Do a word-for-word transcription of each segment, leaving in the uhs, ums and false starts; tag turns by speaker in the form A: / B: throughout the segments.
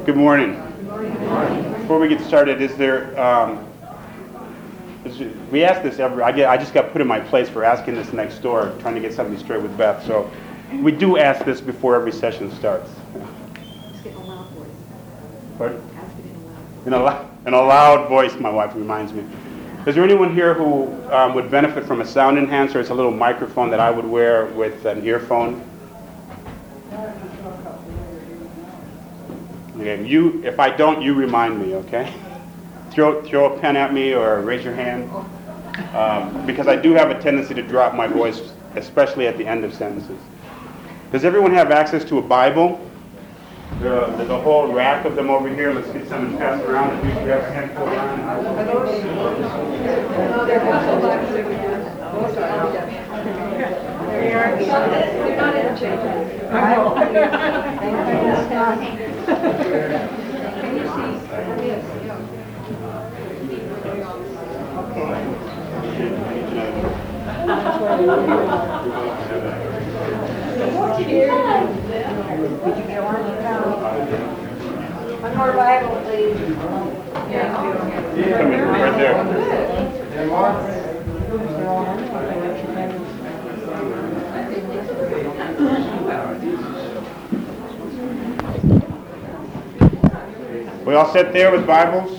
A: Good morning. Before we get started, is there, um, is, we ask this every, I, get, I just got put in my place for asking this next door, trying to get something straight with Beth. So we do ask this before every session starts.
B: Ask it in a loud voice.
A: Pardon?
B: Ask it in a loud voice.
A: In a, lo- in a loud voice, my wife reminds me. Is there anyone here who um, would benefit from a sound enhancer? It's a little microphone that I would wear with an earphone. Okay, you, if I don't, you remind me, okay? Throw, throw a pen at me or raise your hand. Um, because I do have a tendency to drop my voice, especially at the end of sentences. Does everyone have access to a Bible? There, there's a whole rack of them over here. Let's get some and pass around. If we have a handful around.
B: There you are. They're not interchangeable. I know. Can you see?
C: One more Bible, please.
A: Come in, right there. We all sit there with Bibles?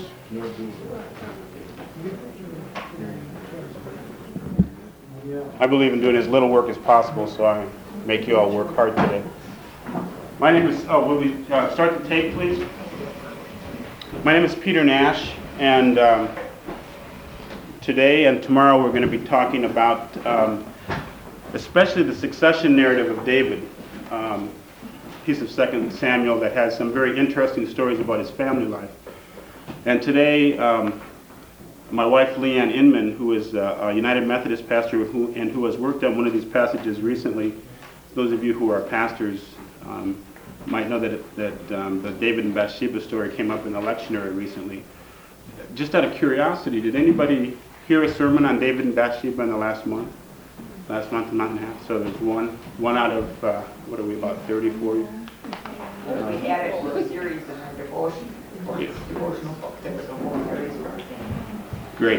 A: I believe in doing as little work as possible, so I make you all work hard today. My name is, oh, will we uh, start the tape, please? My name is Peter Nash, and um, today and tomorrow we're going to be talking about um, especially the succession narrative of David, um, piece of Second Samuel that has some very interesting stories about his family life. And today, um, my wife Leanne Inman, who is a, a United Methodist pastor who, and who has worked on one of these passages recently, those of you who are pastors um, might know that, it, that um, the David and Bathsheba story came up in the lectionary recently. Just out of curiosity, did anybody hear a sermon on David and Bathsheba in the last month? Last month, a month and a half. So there's one, one out of, uh, what are we, about thirty, forty?
C: We had it for a series in our devotion, or
A: Yes.
C: devotional book, there was a whole series for it.
A: Great.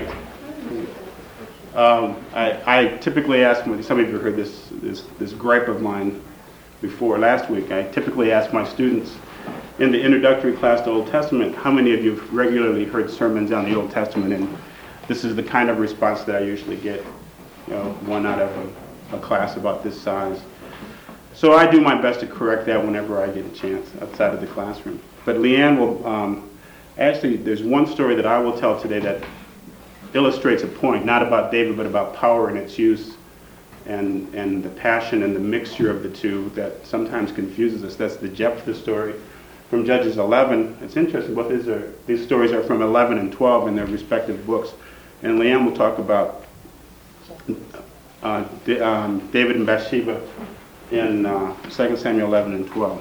A: Um, I, I typically ask, some of you heard this, this, this gripe of mine before last week. I typically ask my students in the introductory class to Old Testament, how many of you have regularly heard sermons on the Old Testament? And this is the kind of response that I usually get, you know, one out of a, a class about this size. So I do my best to correct that whenever I get a chance outside of the classroom. But Leanne will, um, actually, there's one story that I will tell today that illustrates a point, not about David, but about power and its use, and, and the passion and the mixture of the two that sometimes confuses us. That's the Jephthah story from Judges eleven. It's interesting, both these, are, these stories are from eleven and twelve in their respective books. And Leanne will talk about uh, the, um, David and Bathsheba in uh, Second Samuel eleven and twelve.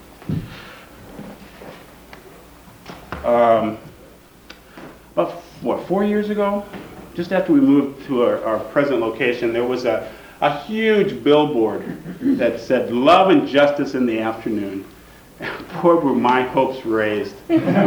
A: Um, about, what, four years ago, just after we moved to our, our present location, there was a, a huge billboard that said, "Love and Justice in the Afternoon." Boy, were my hopes raised. You know,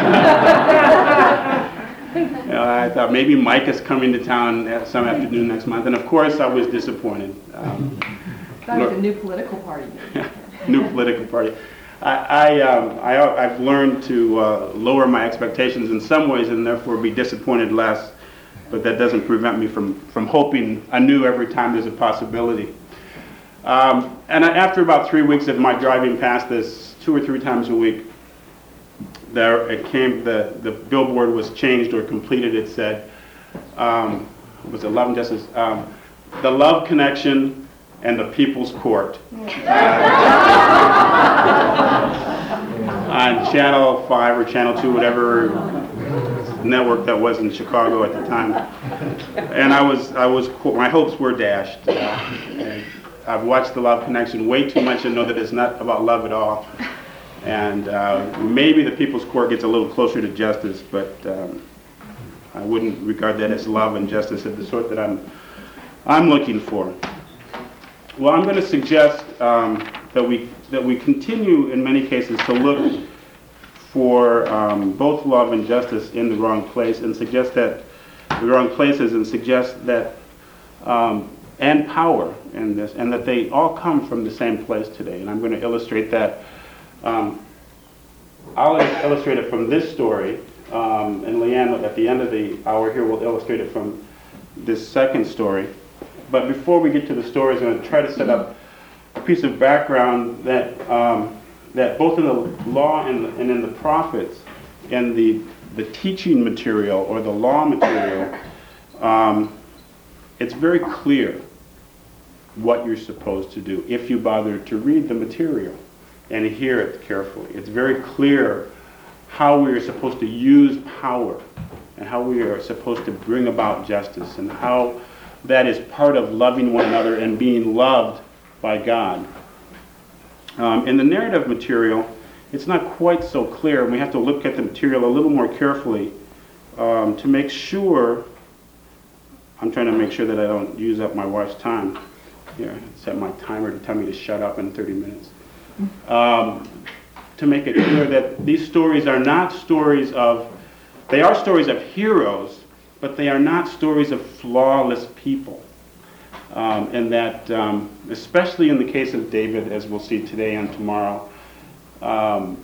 A: I thought maybe Mike is coming to town some afternoon next month, and of course I was disappointed. Um,
B: That was a new political party.
A: New political party. I, I, um, I, I've learned to uh, lower my expectations in some ways and therefore be disappointed less, but that doesn't prevent me from, from hoping anew every time there's a possibility. Um, and I, after about three weeks of my driving past this two or three times a week, there it came, the, the billboard was changed or completed. It said, um, it was Love and Justice, um, the Love Connection and the People's Court. On Channel five or Channel two, whatever network that was in Chicago at the time. And I was, I was, my hopes were dashed. Uh, and I've watched The Love Connection way too much to know that it's not about love at all. And uh, maybe the People's Court gets a little closer to justice, but um, I wouldn't regard that as love and justice of the sort that I'm, I'm looking for. Well, I'm going to suggest um, that we that we continue in many cases to look for um, both love and justice in the wrong place, and suggest that the wrong places, and suggest that um, and power in this, and that they all come from the same place today. And I'm going to illustrate that. Um, I'll illustrate it from this story, um, and Leanne at the end of the hour here will illustrate it from this second story. But before we get to the stories, I'm going to try to set up a piece of background that um, that both in the law and, and in the prophets, and the the teaching material or the law material, um, it's very clear what you're supposed to do if you bother to read the material and hear it carefully. It's very clear how we are supposed to use power and how we are supposed to bring about justice, and how that is part of loving one another and being loved by God. Um, in the narrative material, it's not quite so clear, and we have to look at the material a little more carefully um, to make sure. I'm trying to make sure that I don't use up my wife's time. Here, set my timer to tell me to shut up in thirty minutes. Um, to make it clear that these stories are not stories of, they are stories of heroes, but they are not stories of flawless people. Um, and that, um, especially in the case of David, as we'll see today and tomorrow, um,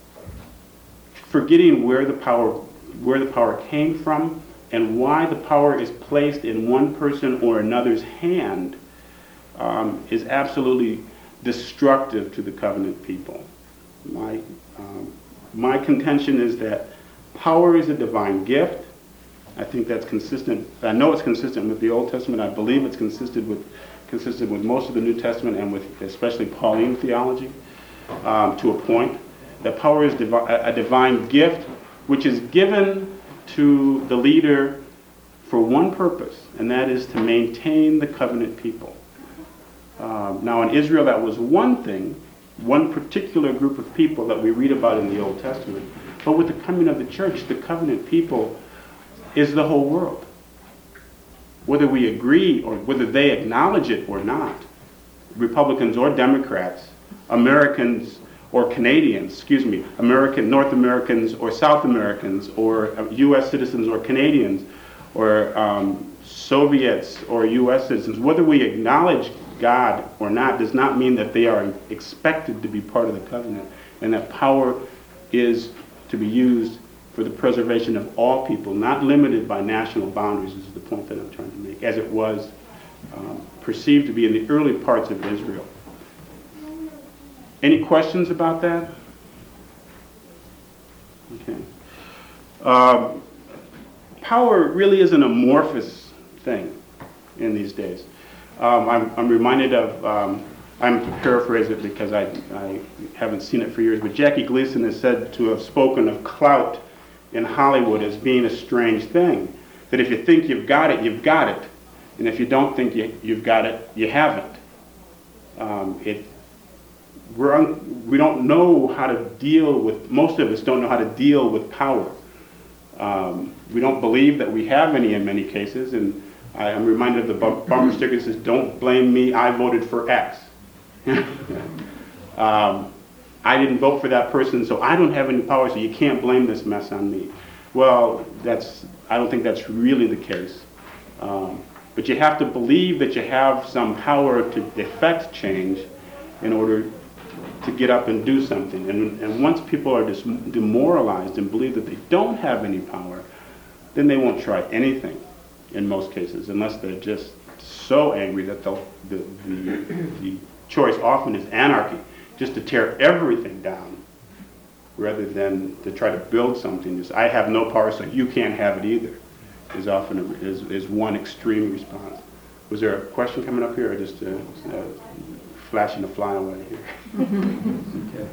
A: forgetting where the power, where the power came from, and why the power is placed in one person or another's hand, um, is absolutely destructive to the covenant people. My, um, my contention is that power is a divine gift. I think that's consistent. I know it's consistent with the Old Testament. I believe it's consistent with, consistent with most of the New Testament, and with especially Pauline theology, um, to a point. That power is divi- a divine gift which is given to the leader for one purpose, and that is to maintain the covenant people. Um, now in Israel that was one thing, one particular group of people that we read about in the Old Testament. But with the coming of the church, the covenant people is the whole world. Whether we agree or whether they acknowledge it or not, Republicans or Democrats, Americans or Canadians, excuse me, American, North Americans or South Americans, or U S citizens or Canadians, or um, Soviets or U S citizens, whether we acknowledge God or not does not mean that they are expected to be part of the covenant, and that power is to be used for the preservation of all people, not limited by national boundaries, is the point that I'm trying to make, as it was um, perceived to be in the early parts of Israel. Any questions about that? Okay. Um, power really is an amorphous thing in these days. Um, I'm, I'm reminded of, um, I'm to paraphrase it because I, I haven't seen it for years, but Jackie Gleason is said to have spoken of clout in Hollywood as being a strange thing. That if you think you've got it, you've got it. And if you don't think you, you've got it, you haven't. Um, it, we're un, we don't know how to deal with, most of us don't know how to deal with power. Um, we don't believe that we have any in many cases, and I am reminded of the bumper sticker that says, "Don't blame me, I voted for X." um, I didn't vote for that person, so I don't have any power, so you can't blame this mess on me. Well, that's, I don't think that's really the case. Um, but you have to believe that you have some power to effect change in order to get up and do something. And, and once people are dis- demoralized and believe that they don't have any power, then they won't try anything in most cases, unless they're just so angry that they'll, the, the, the choice often is anarchy, just to tear everything down rather than to try to build something. Just, I have no power, so you can't have it either, is often a, is, is one extreme response. Was there a question coming up here, or just uh, uh, flashing a fly away here? Okay.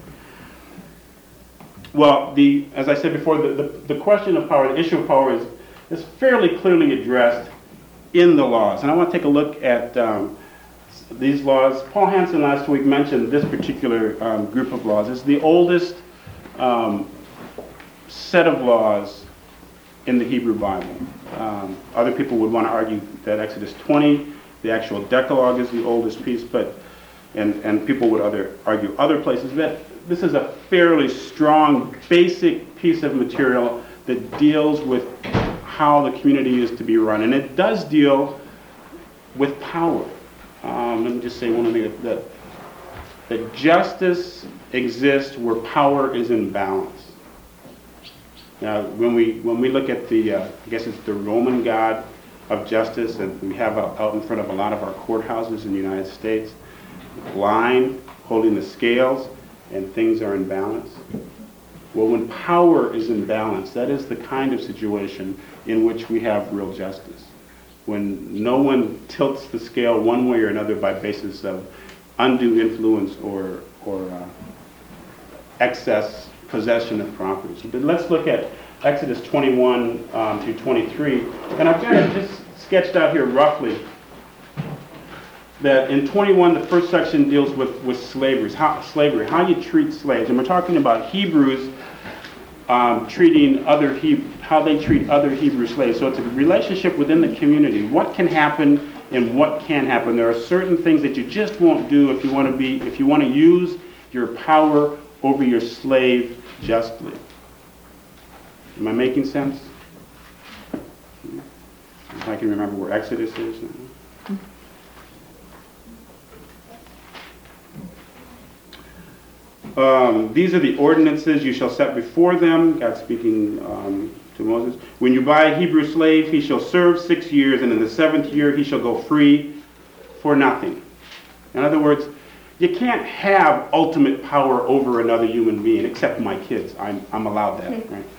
A: Well, the, as I said before, the, the, the question of power, the issue of power is, is fairly clearly addressed in the laws. And I want to take a look at um, these laws. Paul Hansen last week mentioned this particular um, group of laws. It's the oldest um, set of laws in the Hebrew Bible. Um, other people would want to argue that Exodus twenty, the actual Decalogue, is the oldest piece, but and, and people would other argue other places. That this is a fairly strong, basic piece of material that deals with how the community is to be run. And it does deal with power. Um, let me just say one thing, that, that justice exists where power is in balance. Now, when we, when we look at the, uh, I guess it's the Roman god of justice that we have out, out in front of a lot of our courthouses in the United States, line, holding the scales, and things are in balance. Well, when power is in balance, that is the kind of situation in which we have real justice. When no one tilts the scale one way or another by basis of undue influence or, or uh, excess possession of property. So let's look at Exodus twenty-one um, through twenty-three. And I've got it just sketched out here roughly that in twenty-one, the first section deals with, with slavery, how, slavery, how you treat slaves. And we're talking about Hebrews um, treating other Hebrew, how they treat other Hebrew slaves. So it's a relationship within the community. What can happen and what can happen. There are certain things that you just won't do if you want to be, if you want to use your power over your slave justly. Am I making sense? If I can remember where Exodus is now. Um, these are the ordinances you shall set before them. God speaking um, to Moses. When you buy a Hebrew slave, he shall serve six years, and in the seventh year he shall go free for nothing. In other words, you can't have ultimate power over another human being, except my kids. I'm, I'm allowed that, right?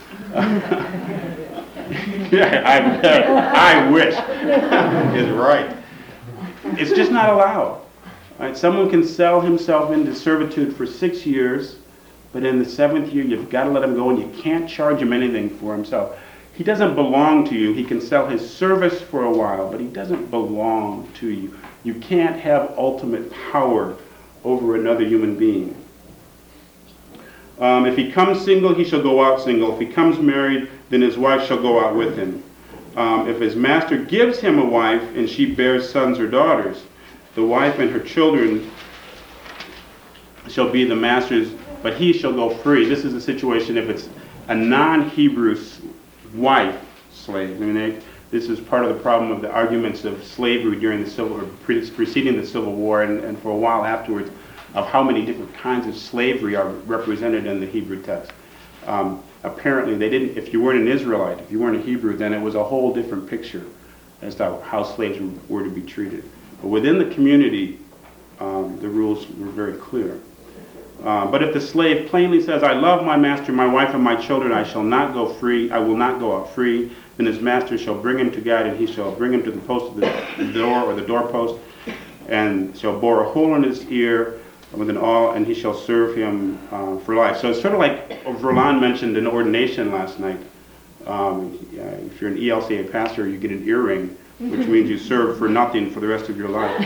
A: yeah, I, I wish. Is right. It's just not allowed. Right? Someone can sell himself into servitude for six years, but in the seventh year, you've got to let him go, and you can't charge him anything for himself. He doesn't belong to you. He can sell his service for a while, but he doesn't belong to you. You can't have ultimate power over another human being. Um, if he comes single, he shall go out single. If he comes married, then his wife shall go out with him. Um, if his master gives him a wife and she bears sons or daughters, the wife and her children shall be the master's, but he shall go free. This is a situation if it's a non-Hebrew wife slave. I mean, they, this is part of the problem of the arguments of slavery during the civil, or pre- preceding the Civil War, and, and for a while afterwards, of how many different kinds of slavery are represented in the Hebrew text. Um, apparently, they didn't. If you weren't an Israelite, if you weren't a Hebrew, then it was a whole different picture as to how slaves were to be treated. But within the community, um, the rules were very clear. Uh, but if the slave plainly says, "I love my master, my wife, and my children, I shall not go free. I will not go out free," then his master shall bring him to God, and he shall bring him to the post of the door or the doorpost, and shall bore a hole in his ear with an awl, and he shall serve him uh, for life. So it's sort of like Verlon mentioned in ordination last night. Um, uh, if you're an E L C A pastor, you get an earring, which means you serve for nothing for the rest of your life.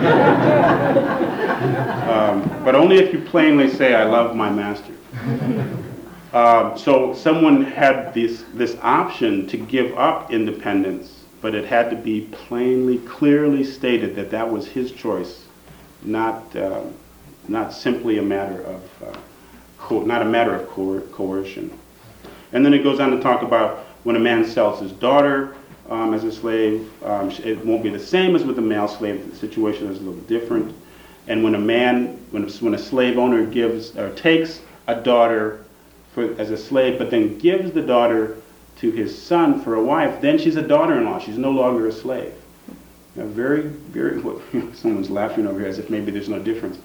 A: um, but only if you plainly say, "I love my master." Uh, so someone had this, this option to give up independence, but it had to be plainly, clearly stated that that was his choice, not uh, not simply a matter of uh, co- not a matter of coer- coercion. And then it goes on to talk about when a man sells his daughter um, as a slave, um, it won't be the same as with a male slave. The situation is a little different. And when a man, when a, when a slave owner gives or takes a daughter for, as a slave, but then gives the daughter to his son for a wife, then she's a daughter-in-law. She's no longer a slave. Now, very, very. Well, someone's laughing over here as if maybe there's no difference.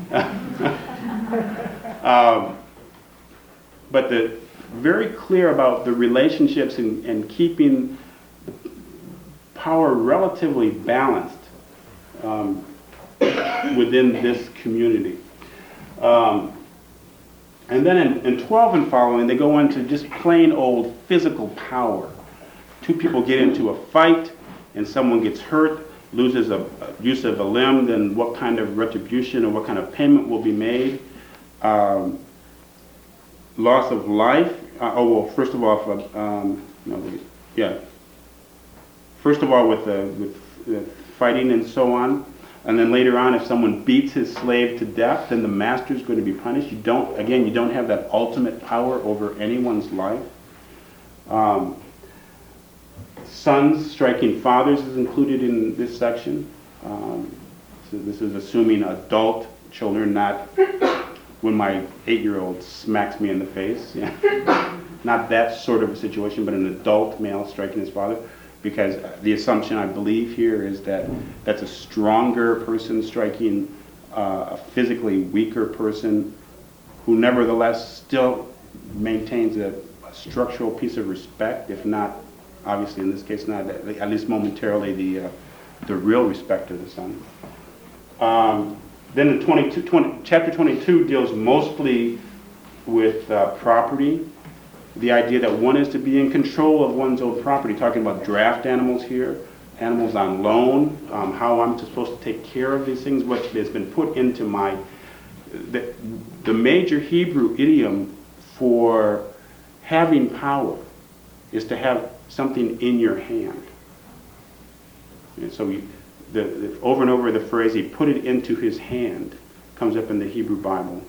A: um, but the very clear about the relationships and, and keeping the power relatively balanced um, within this community. Um, and then in, in twelve and following, they go into just plain old physical power. Two people get into a fight, and someone gets hurt, loses a, a use of a limb, then what kind of retribution or what kind of payment will be made? Um, loss of life. Uh, oh well, first of all, for, um, no, yeah. First of all, with uh, with uh, fighting and so on. And then later on, if someone beats his slave to death, then the master is going to be punished. You don't, again, you don't have that ultimate power over anyone's life. Um, sons striking fathers is included in this section. Um, so this is assuming adult children, not when my eight-year-old smacks me in the face. Yeah. Not that sort of a situation, but an adult male striking his father. Because the assumption, I believe, here is that that's a stronger person striking uh, a physically weaker person who nevertheless still maintains a, a structural piece of respect, if not, obviously in this case, not at least momentarily, the, uh, the real respect of the son. Um, then in twenty-two, twenty, chapter twenty-two deals mostly with uh, property. The idea that one is to be in control of one's own property, talking about draft animals here, animals on loan, um, how I'm supposed to take care of these things, what has been put into my, the, the major Hebrew idiom for having power is to have something in your hand. And so we, the, the, over and over the phrase, he put it into his hand, comes up in the Hebrew Bible.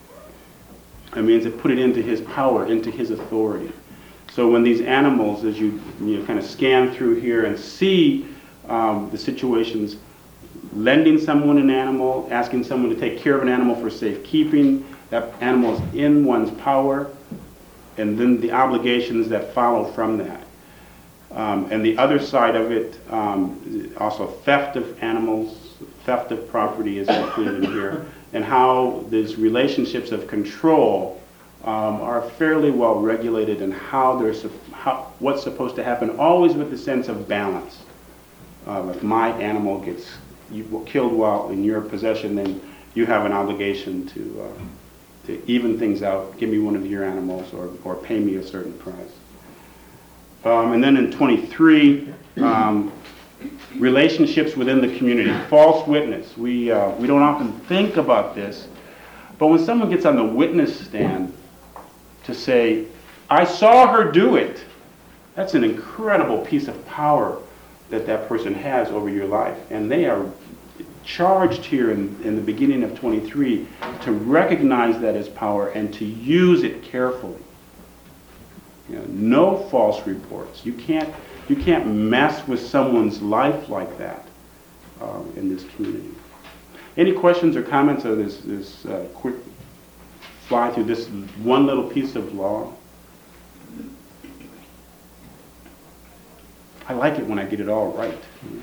A: It means it put it into his power, into his authority. So when these animals, as you, you know, kind of scan through here and see um, the situations, lending someone an animal, asking someone to take care of an animal for safekeeping, that animal is in one's power, and then the obligations that follow from that. Um, and the other side of it, um, also theft of animals, theft of property is included in here, and how these relationships of control um, are fairly well regulated, and how they're how, what's supposed to happen, always with the sense of balance. Uh, if my animal gets you, killed while in your possession, then you have an obligation to uh, to even things out. Give me one of your animals, or or pay me a certain price. Um, and then in twenty-three. Um, Relationships within the community. False witness. We, uh, we don't often think about this, but when someone gets on the witness stand to say, I saw her do it, that's an incredible piece of power that that person has over your life. And they are charged here in, in the beginning of twenty-three to recognize that as power and to use it carefully. You know, no false reports. You can't You can't mess with someone's life like that um, in this community. Any questions or comments of this, this uh, quick fly through this one little piece of law? I like it when I get it all right.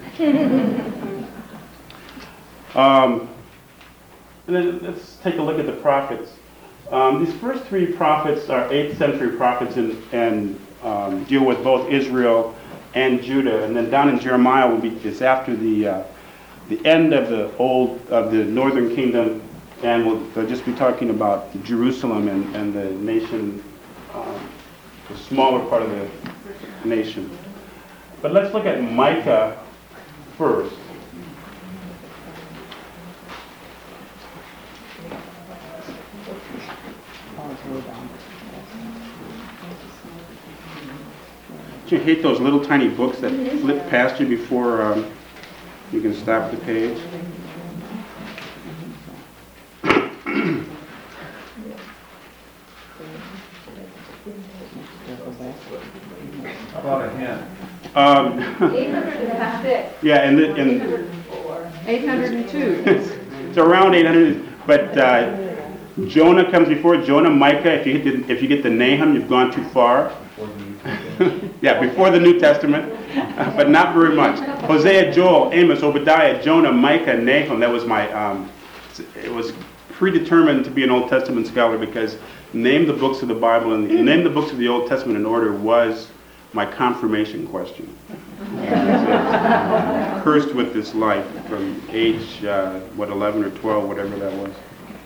A: um, and then let's take a look at the prophets. Um, these first three prophets are eighth century prophets and, and um, deal with both Israel and Judah, and then down in Jeremiah will be it's after the uh, the end of the old of the northern kingdom, and we'll they'll just be talking about Jerusalem and, and the nation, um, the smaller part of the nation. But let's look at Micah first. Do you hate those little tiny books that flip past you before um, you can stop the page?
D: About a hand.
A: Um,
C: eight hundred six.
A: yeah, and, the, and
B: eight hundred two.
A: it's, it's around eight hundred. But uh, Jonah comes before Jonah, Micah. If you get the, if you get the Nahum, you've gone too far. Yeah, before the New Testament, uh, but not very much. Hosea, Joel, Amos, Obadiah, Jonah, Micah, Nahum. That was my. Um, it was predetermined to be an Old Testament scholar because name the books of the Bible and the, name the books of the Old Testament in order was my confirmation question. Cursed with this life from age uh, what eleven or twelve, whatever that was.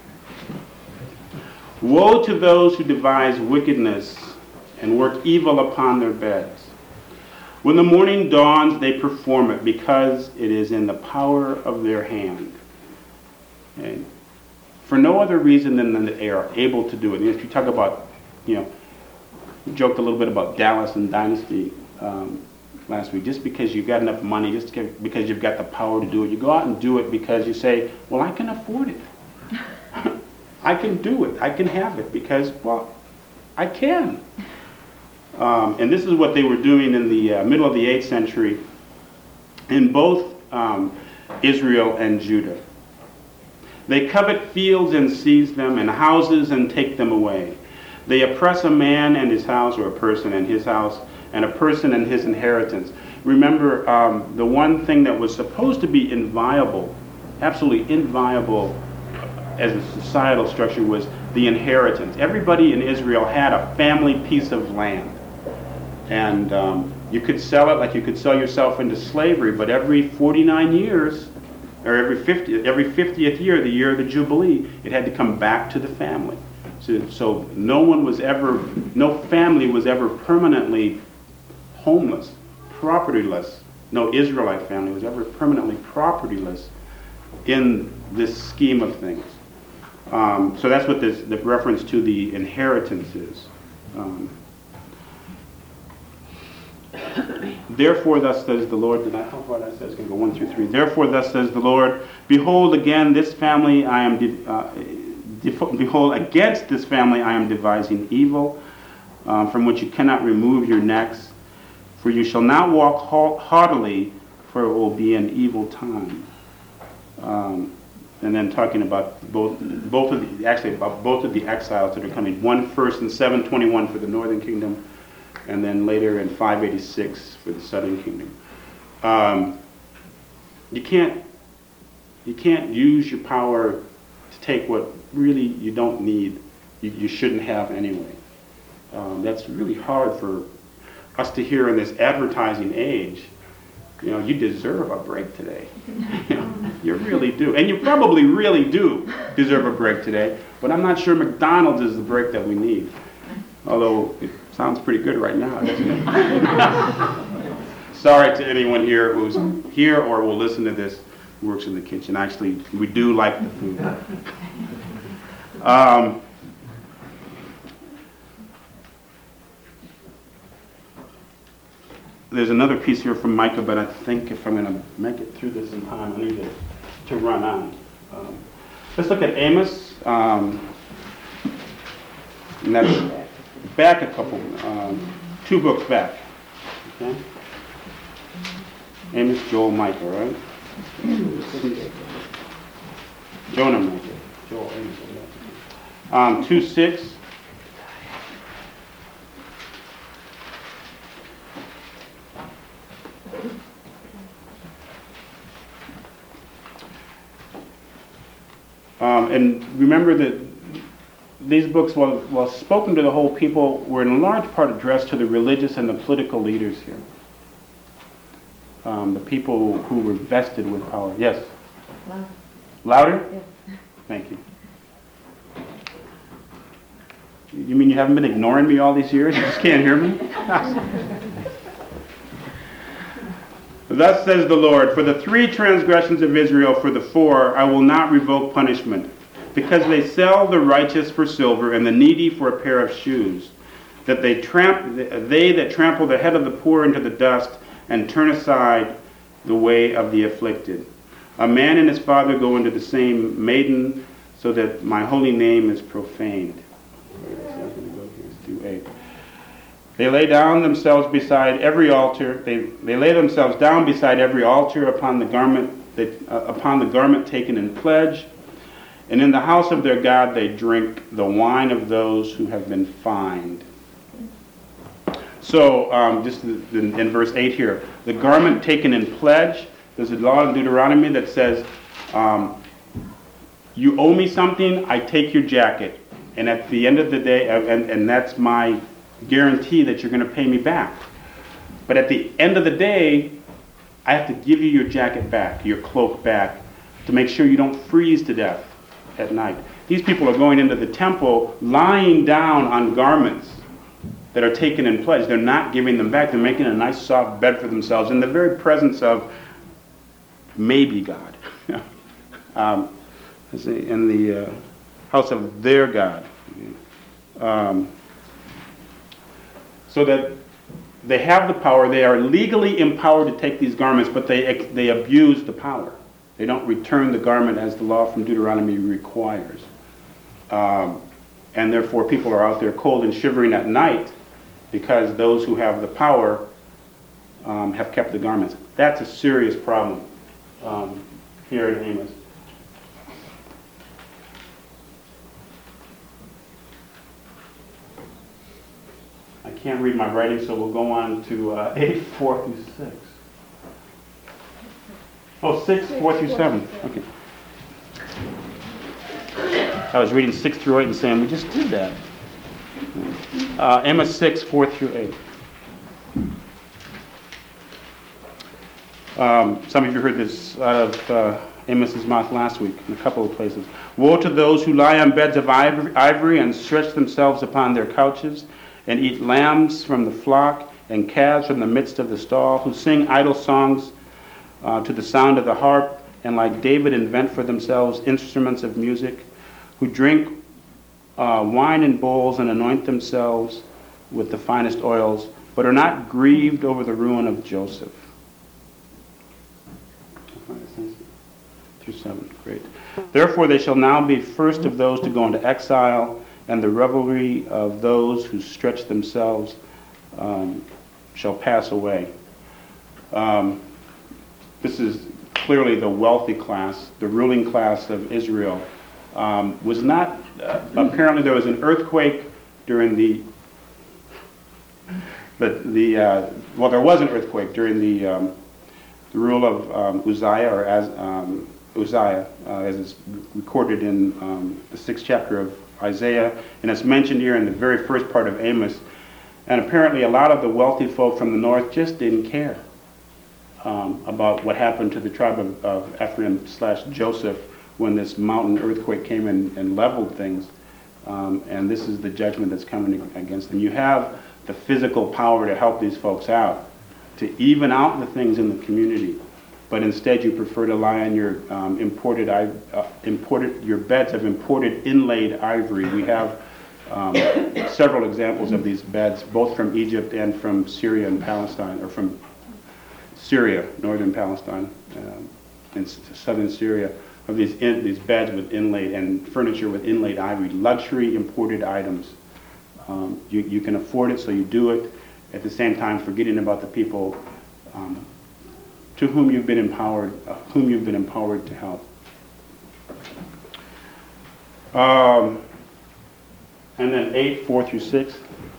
A: Woe to those who devise wickedness and work evil upon their beds. When the morning dawns, they perform it because it is in the power of their hand. Okay? For no other reason than that they are able to do it. And if you talk about, you know, we joked a little bit about Dallas and Dynasty. Um, last week. Just because you've got enough money, just because you've got the power to do it, you go out and do it because you say, well, I can afford it. I can do it. I can have it because, well, I can. Um, and this is what they were doing in the uh, middle of the eighth century in both um, Israel and Judah. They covet fields and seize them, and houses and take them away. They oppress a man and his house, or a person and his house, and a person and his inheritance. Remember, um, the one thing that was supposed to be inviolable, absolutely inviolable as a societal structure, was the inheritance. Everybody in Israel had a family piece of land. And um, you could sell it like you could sell yourself into slavery, but every forty-nine years, or every fifty, every fiftieth year, the year of the Jubilee, it had to come back to the family. So, so no one was ever, no family was ever permanently homeless, propertyless. No Israelite family was ever permanently propertyless in this scheme of things. Um, so that's what this, the reference to the inheritance is. Um, Therefore, thus says the Lord, did I, how far did I say? It's going to go one through three. Therefore, thus says the Lord, behold, again, this family I am, de- uh, de- behold, against this family I am devising evil, um, from which you cannot remove your necks. For you shall not walk haughtily, for it will be an evil time. Um, and then talking about both, both of the, actually about both of the exiles that are coming. One first in seven twenty-one for the northern kingdom, and then later in five eighty-six for the southern kingdom. Um, you can't you can't use your power to take what really you don't need, you, you shouldn't have anyway. Um, that's really hard for us to hear in this advertising age. You know, you deserve a break today. You know, you really do. And you probably really do deserve a break today, but I'm not sure McDonald's is the break that we need. Although it sounds pretty good right now, doesn't it? Sorry to anyone here who's here or will listen to this who works in the kitchen. Actually, we do like the food. Um, there's another piece here from Micah, but I think if I'm going to make it through this in time, I need to, to run on. Um, let's look at Amos. Um, and that's back a couple, um, two books back. Okay? Amos, Joel, Micah, right? Jonah, Micah. Joel, Amos. Um, two six. Um, and remember that these books, while, while spoken to the whole people, were in large part addressed to the religious and the political leaders here. Um, the people who were vested with power. Yes?
B: Louder.
A: Louder?
B: Yes.
A: Thank you. You mean you haven't been ignoring me all these years? You just can't hear me? Thus says the Lord, for the three transgressions of Israel, for the four, I will not revoke punishment, because they sell the righteous for silver and the needy for a pair of shoes, that they tramp, they that trample the head of the poor into the dust and turn aside the way of the afflicted. A man and his father go into the same maiden, so that my holy name is profaned. They lay down themselves beside every altar. They, they lay themselves down beside every altar upon the garment they, uh, upon the garment taken in pledge. And in the house of their God they drink the wine of those who have been fined. So, um, just in, in verse eight here, the garment taken in pledge, there's a law in Deuteronomy that says, um, you owe me something, I take your jacket. And at the end of the day, and, and that's my guarantee that you're going to pay me back. But at the end of the day, I have to give you your jacket back, your cloak back, to make sure you don't freeze to death at night. These people are going into the temple, lying down on garments that are taken in pledge. They're not giving them back. They're making a nice soft bed for themselves in the very presence of maybe God. um, in the uh, house of their God. Um, so that they have the power. They are legally empowered to take these garments, but they they abuse the power. They don't return the garment as the law from Deuteronomy requires. Um, and therefore, people are out there cold and shivering at night because those who have the power um, have kept the garments. That's a serious problem um, here in Amos. I can't read my writing, so we'll go on to uh, eight, four through six. Oh, six, four through seven. Okay. I was reading six through eight and saying, we just did that. Uh, Amos six, four through eight. Um, some of you heard this out of uh, Amos's mouth last week in a couple of places. Woe to those who lie on beds of ivory, ivory and stretch themselves upon their couches, and eat lambs from the flock and calves from the midst of the stall, who sing idle songs uh, to the sound of the harp, and like David invent for themselves instruments of music, who drink uh, wine in bowls and anoint themselves with the finest oils, but are not grieved over the ruin of Joseph. Through seven, great. Therefore they shall now be first of those to go into exile, and the revelry of those who stretch themselves um, shall pass away. Um, this is clearly the wealthy class, the ruling class of Israel. Um, was not, uh, apparently there was an earthquake during the, the, the uh, well there was an earthquake during the, um, the rule of um, Uzziah, or as um, Uzziah, uh, as is recorded in um, the sixth chapter of Isaiah, and it's mentioned here in the very first part of Amos. And apparently a lot of the wealthy folk from the north just didn't care um, about what happened to the tribe of, of Ephraim slash Joseph when this mountain earthquake came in and leveled things. Um, and this is the judgment that's coming against them. You have the physical power to help these folks out, to even out the things in the community. But instead you prefer to lie on your um, imported, uh, imported, your beds of imported inlaid ivory. We have um, several examples of these beds, both from Egypt and from Syria and Palestine, or from Syria, northern Palestine, um, and southern Syria, of these in, these beds with inlaid and furniture with inlaid ivory, luxury imported items. Um, you, you can afford it, so you do it. At the same time, forgetting about the people um, to whom you've been empowered, uh, whom you've been empowered to help. Um, and then eight, four through six.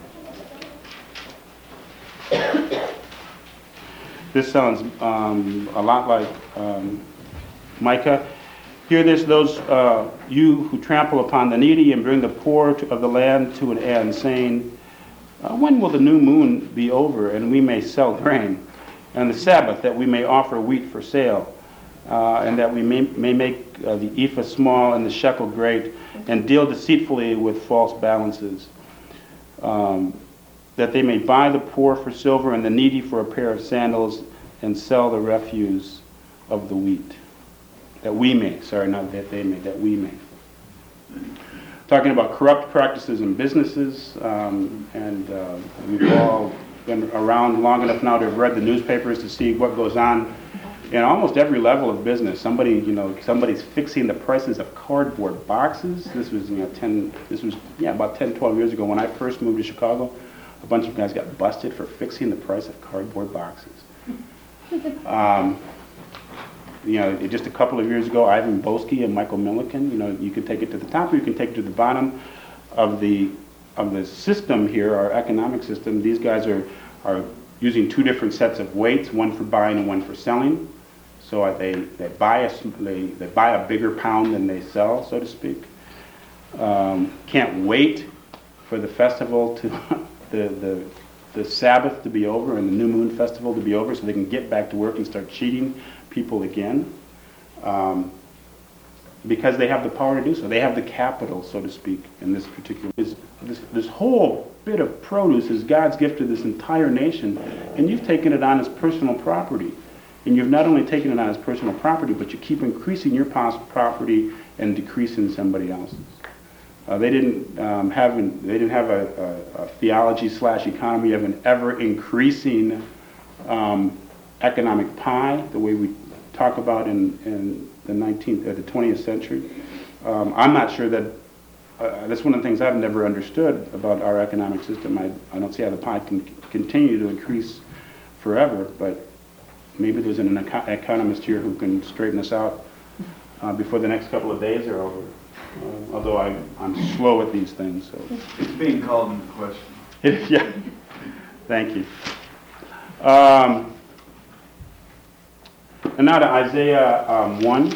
A: This sounds um, a lot like um, Micah. Hear this, those uh, you who trample upon the needy and bring the poor to, of the land to an end, saying, uh, when will the new moon be over and we may sell grain? And the Sabbath, that we may offer wheat for sale, uh, and that we may, may make uh, the ephah small and the shekel great, and deal deceitfully with false balances, um, that they may buy the poor for silver and the needy for a pair of sandals, and sell the refuse of the wheat. That we may, sorry, not that they may, that we may. Talking about corrupt practices in businesses, um, and uh, we've all been around long enough now to have read the newspapers to see what goes on in almost every level of business. Somebody, you know, somebody's fixing the prices of cardboard boxes. This was, you know, ten. This was, yeah, about ten, twelve years ago when I first moved to Chicago. A bunch of guys got busted for fixing the price of cardboard boxes. Um, you know, just a couple of years ago, Ivan Boesky and Michael Milliken. You know, you can take it to the top or you can take it to the bottom of the of the system here, our economic system. These guys are are using two different sets of weights, one for buying and one for selling. So they they buy a they, they buy a bigger pound than they sell, so to speak. Um, can't wait for the festival to the the the Sabbath to be over and the New Moon Festival to be over, so they can get back to work and start cheating people again. Um, because they have the power to do so. They have the capital, so to speak, in this particular... This, this, this whole bit of produce is God's gift to this entire nation, and you've taken it on as personal property. And you've not only taken it on as personal property, but you keep increasing your property and decreasing somebody else's. Uh, they didn't um, have an, they didn't have a, a, a theology slash economy of an ever increasing um, economic pie, the way we talk about in, in the nineteenth, uh, the twentieth century. Um, I'm not sure that uh, that's one of the things I've never understood about our economic system. I, I don't see how the pie can continue to increase forever, but maybe there's an eco- economist here who can straighten us out uh, before the next couple of days are over. Uh, although I, I'm slow at these things, so.
D: It's being called into question.
A: Yeah, thank you. Um, and now to Isaiah um, one.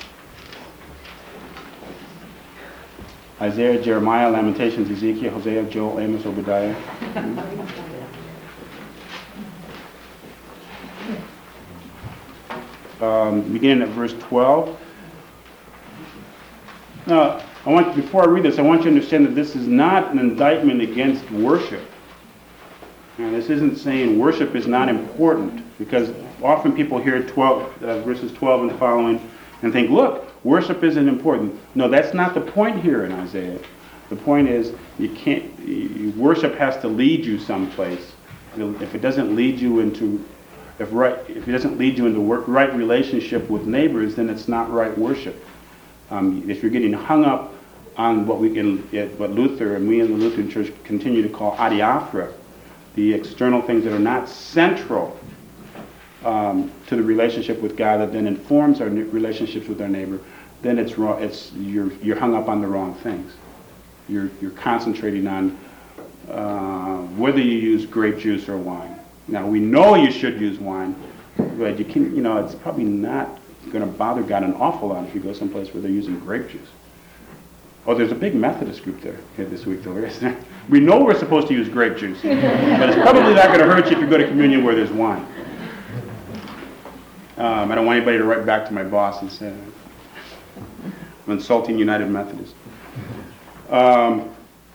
A: Isaiah, Jeremiah, Lamentations, Ezekiel, Hosea, Joel, Amos, Obadiah. Um, beginning at verse twelve. Now, I want, before I read this, I want you to understand that this is not an indictment against worship. Now, this isn't saying worship is not important, because often people hear twelve, uh, verses twelve and following and think, look, worship isn't important. No, that's not the point here in Isaiah. The point is, you can't, you, worship has to lead you someplace. If it doesn't lead you into, if right, if it doesn't lead you into work, right relationship with neighbors, then it's not right worship. Um, if you're getting hung up on what we can, what Luther and we in the Lutheran Church continue to call adiaphora, the external things that are not central um, to the relationship with God, that then informs our relationships with our neighbor, then it's wrong. It's you're you're hung up on the wrong things. You're you're concentrating on uh, whether you use grape juice or wine. Now we know you should use wine, but you can you know it's probably not going to bother God an awful lot if you go someplace where they're using grape juice. Oh, there's a big Methodist group there here this week, though. We know we're supposed to use grape juice, but it's probably not going to hurt you if you go to communion where there's wine. Um, I don't want anybody to write back to my boss and say I'm insulting United Methodist. Um,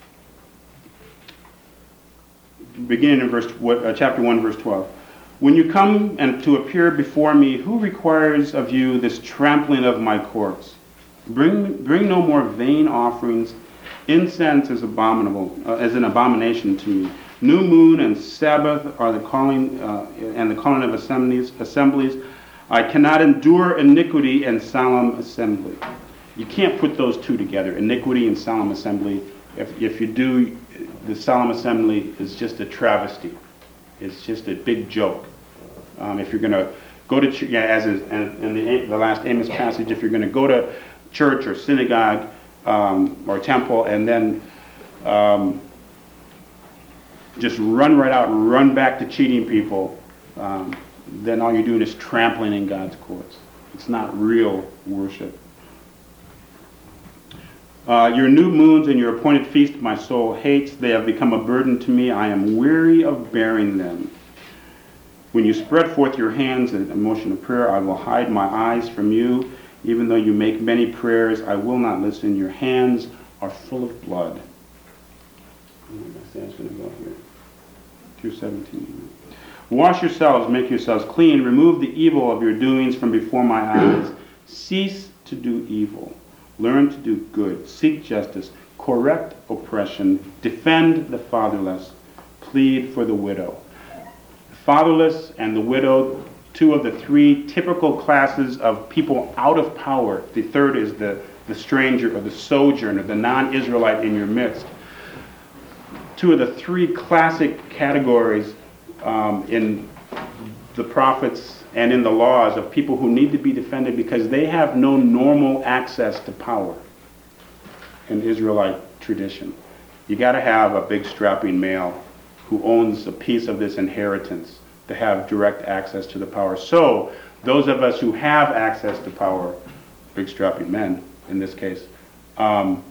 A: beginning in verse, uh, chapter one, verse twelve. When you come and to appear before me, who requires of you this trampling of my courts? Bring, bring no more vain offerings. Incense is abominable, uh, as an abomination to me. New moon and Sabbath are the calling, uh, and the calling of assemblies. Assemblies. I cannot endure iniquity and solemn assembly. You can't put those two together, iniquity and solemn assembly. If if you do, the solemn assembly is just a travesty. It's just a big joke. Um, if you're going to go to church, yeah, as in, in the, the last Amos passage, if you're going to go to church or synagogue um, or temple and then um, just run right out and run back to cheating people, um, then all you're doing is trampling in God's courts. It's not real worship. Uh, your new moons and your appointed feast my soul hates. They have become a burden to me. I am weary of bearing them. When you spread forth your hands in a motion of prayer, I will hide my eyes from you. Even though you make many prayers, I will not listen. Your hands are full of blood. That's going to go here. two seventeen. Wash yourselves, make yourselves clean. Remove the evil of your doings from before my eyes. Cease to do evil. Learn to do good. Seek justice. Correct oppression. Defend the fatherless. Plead for the widow. The fatherless and the widow, two of the three typical classes of people out of power. The third is the, the stranger or the sojourner, the non-Israelite in your midst. Two of the three classic categories um, in the prophets and in the laws of people who need to be defended because they have no normal access to power in Israelite tradition. You got to have a big strapping male who owns a piece of this inheritance to have direct access to the power. So those of us who have access to power, big strapping men in this case, um,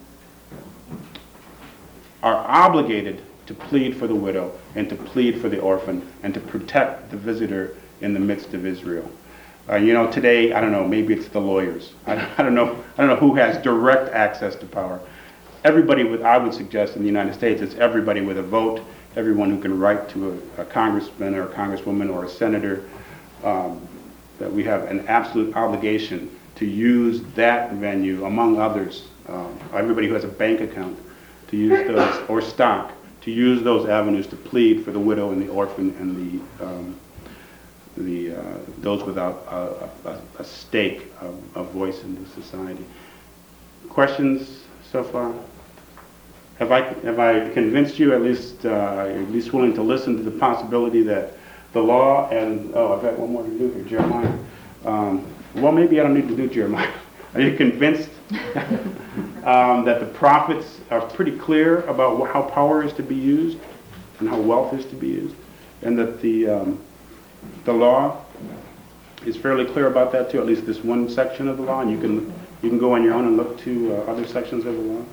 A: are obligated to plead for the widow and to plead for the orphan and to protect the visitor in the midst of Israel. Uh, you know, today, I don't know, maybe it's the lawyers. I don't, I don't know. I don't know who has direct access to power. Everybody with, I would suggest in the United States, it's everybody with a vote, everyone who can write to a, a congressman or a congresswoman or a senator, um, that we have an absolute obligation to use that venue, among others, um, everybody who has a bank account, to use those, or stock, to use those avenues to plead for the widow and the orphan and the um, the uh, those without a, a, a stake, a, a voice in the society. Questions so far? Have I have I convinced you, at least uh, at least willing to listen to the possibility that the law and oh, I've got one more to do here, Jeremiah. Um, well, maybe I don't need to do Jeremiah. Are you convinced um, that the prophets are pretty clear about how power is to be used and how wealth is to be used, and that the um, the law is fairly clear about that too? At least this one section of the law, and you can you can go on your own and look to uh, other sections of the law.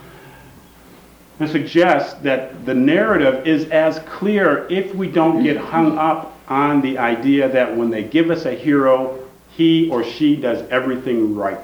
A: I suggest that the narrative is as clear if we don't get hung up on the idea that when they give us a hero, he or she does everything right.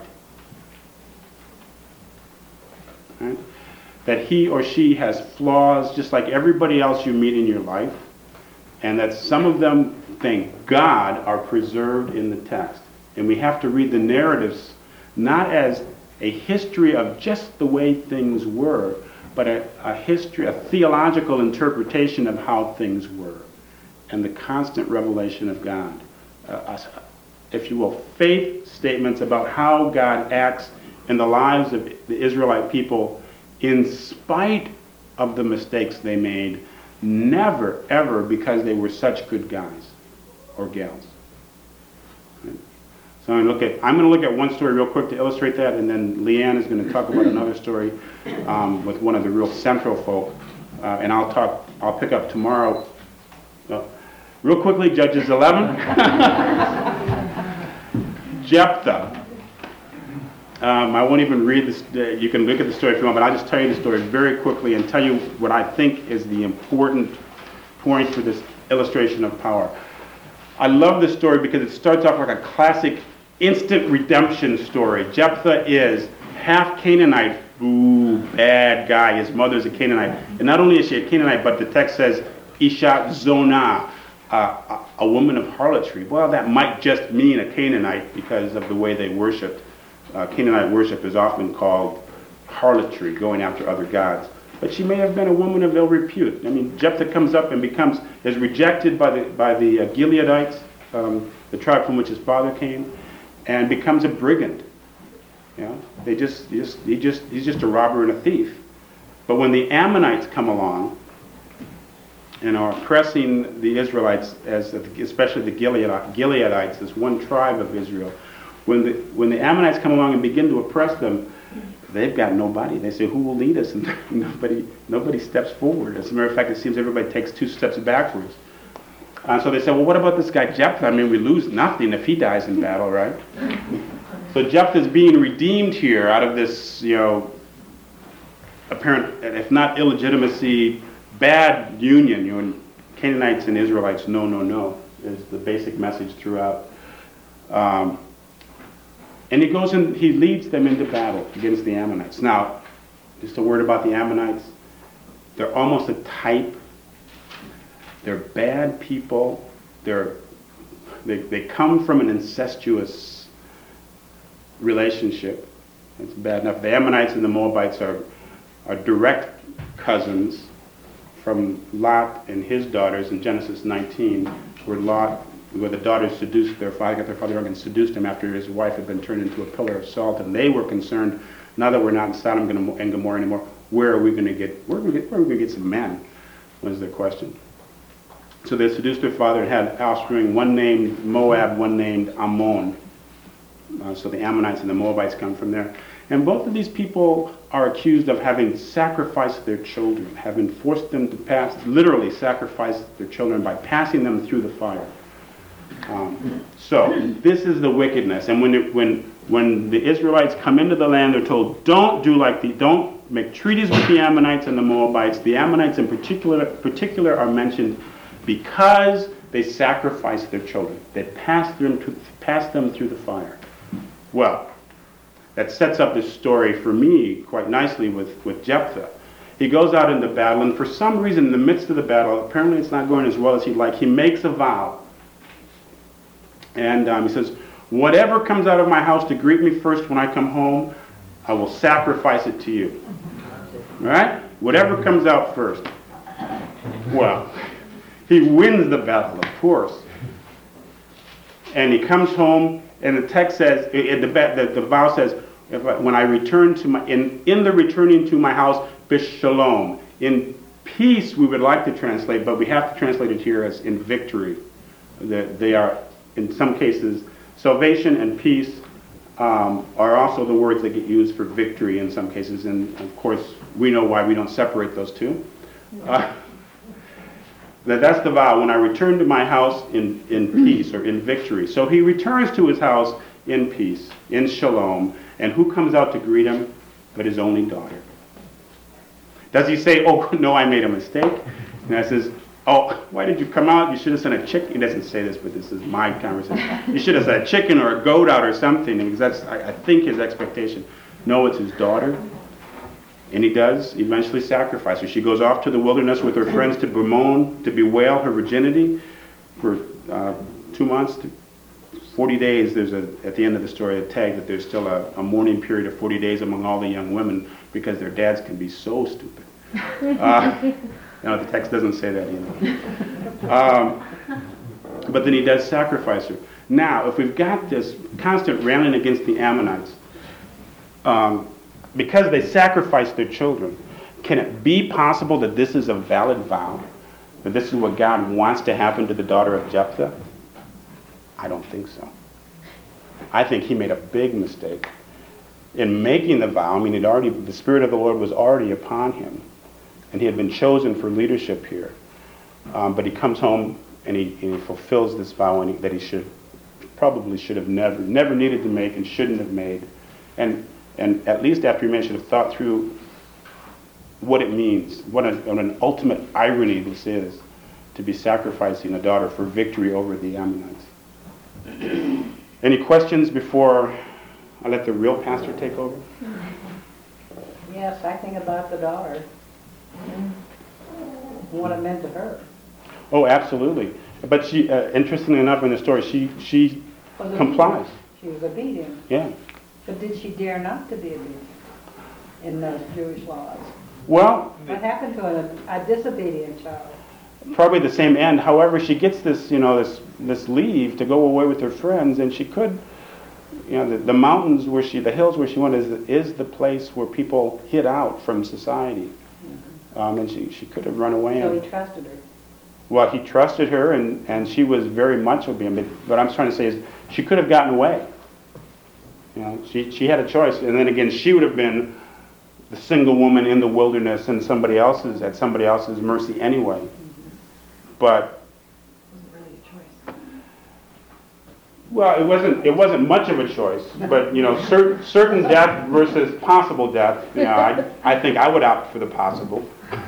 A: Right? That he or she has flaws just like everybody else you meet in your life, and that some of them, thank God, are preserved in the text. And we have to read the narratives not as a history of just the way things were, but a, a history, a theological interpretation of how things were, and the constant revelation of God. Uh, if you will, faith statements about how God acts in the lives of the Israelite people in spite of the mistakes they made, never, ever because they were such good guys or gals. Right? So I'm going to look at, I'm going to look at one story real quick to illustrate that, and then Leanne is going to talk about another story um, with one of the real central folk, uh, and I'll talk, I'll pick up tomorrow. Uh, real quickly, Judges eleven. Jephthah. Um, I won't even read this. Uh, you can look at the story if you want, but I'll just tell you the story very quickly and tell you what I think is the important point for this illustration of power. I love this story because it starts off like a classic instant redemption story. Jephthah is half Canaanite. Ooh, bad guy. His mother's a Canaanite. And not only is she a Canaanite, but the text says, Isha Zonah, uh, a, a woman of harlotry. Well, that might just mean a Canaanite because of the way they worshiped. Uh, Canaanite worship is often called harlotry, going after other gods. But she may have been a woman of ill repute. I mean, Jephthah comes up and becomes, is rejected by the by the uh, Gileadites, um, the tribe from which his father came, and becomes a brigand. You know, they just, just, he just, he's just a robber and a thief. But when the Ammonites come along and are oppressing the Israelites, as especially the Gilead, Gileadites, this one tribe of Israel, when the when the Ammonites come along and begin to oppress them, they've got nobody. They say, who will lead us? And nobody nobody steps forward. As a matter of fact, it seems everybody takes two steps backwards. Uh, so they say, well, what about this guy Jephthah? I mean, we lose nothing if he dies in battle, right? So Jephthah is being redeemed here out of this, you know, apparent, if not illegitimacy, bad union. You know, Canaanites and Israelites, no, no, no, is the basic message throughout. Um, And he goes and he leads them into battle against the Ammonites. Now, just a word about the Ammonites. They're almost a type. They're bad people. They're, they, they come from an incestuous relationship. It's bad enough. The Ammonites and the Moabites are, are direct cousins from Lot and his daughters in Genesis nineteen, where Lot where the daughters seduced their father, got their father drunk and seduced him after his wife had been turned into a pillar of salt, and they were concerned, now that we're not in Sodom and Gomorrah anymore, where are we going to get, where are we going to get some men, was their question. So they seduced their father and had offspring, one named Moab, one named Ammon. Uh, so the Ammonites and the Moabites come from there. And both of these people are accused of having sacrificed their children, having forced them to pass, literally sacrifice their children by passing them through the fire. Um, so this is the wickedness, and when it, when when the Israelites come into the land, they're told, don't do like the don't make treaties with the Ammonites and the Moabites. The Ammonites in particular particular are mentioned because they sacrificed their children. They passed them to passed them through the fire. Well, that sets up this story for me quite nicely with with Jephthah. He goes out into battle, and for some reason, in the midst of the battle, apparently it's not going as well as he'd like. He makes a vow. And um, he says, whatever comes out of my house to greet me first when I come home, I will sacrifice it to you. All right? Whatever comes out first. Well, he wins the battle, of course. And he comes home, and the text says, the, the, the vow says, if I, when I return to my, in, in the returning to my house, b'shalom. In peace, we would like to translate, but we have to translate it here as in victory. That they are, in some cases, salvation and peace um, are also the words that get used for victory in some cases. And of course, we know why we don't separate those two. Uh, that that's the vow. When I return to my house in, in peace or in victory. So he returns to his house in peace, in shalom. And who comes out to greet him but his only daughter? Does he say, oh, no, I made a mistake? And I says, oh, why did you come out? You should have sent a chicken. He doesn't say this, but this is my conversation. You should have sent a chicken or a goat out or something, because that's, I, I think, his expectation. No, it's his daughter. And he does eventually sacrifice her. She goes off to the wilderness with her friends to bemoan, to bewail her virginity for uh, two months, to forty days. There's a, at the end of the story, a tag that there's still a, a mourning period of forty days among all the young women because their dads can be so stupid. Uh, No, the text doesn't say that either. Um, but then he does sacrifice her. Now, if we've got this constant railing against the Ammonites, um, because they sacrificed their children, can it be possible that this is a valid vow? That this is what God wants to happen to the daughter of Jephthah? I don't think so. I think he made a big mistake in making the vow. I mean, it already, the Spirit of the Lord was already upon him. And he had been chosen for leadership here. Um, but he comes home and he, and he fulfills this vow and he, that he should probably should have never never needed to make and shouldn't have made. And and at least after he made, should have thought through what it means, what, a, what an ultimate irony this is, to be sacrificing a daughter for victory over the Ammonites. Any questions before I let the real pastor take over?
B: Yes, I think about the daughter. What it meant to her.
A: Oh, absolutely. But she, uh, interestingly enough, in the story, she she
B: Was
A: complies.
B: obedient. She was obedient.
A: Yeah.
B: But did she dare not to be obedient in those Jewish laws?
A: Well,
B: What happened to a, a disobedient child?
A: probably the same end. However, she gets this, you know, this this leave to go away with her friends, and she could, you know, the, the mountains where she, the hills where she went is is the place where people hid out from society. Um, and she, she could have run away.
B: So
A: And,
B: he trusted her.
A: well, he trusted her, and, and she was very much obedient. But what I'm trying to say is she could have gotten away. You know, she, she had a choice. And then again, she would have been the single woman in the wilderness and somebody else's at somebody else's mercy anyway. But well, it wasn't it wasn't much of a choice. But you know, certain certain death versus possible death. You know, I I think I would opt for the possible.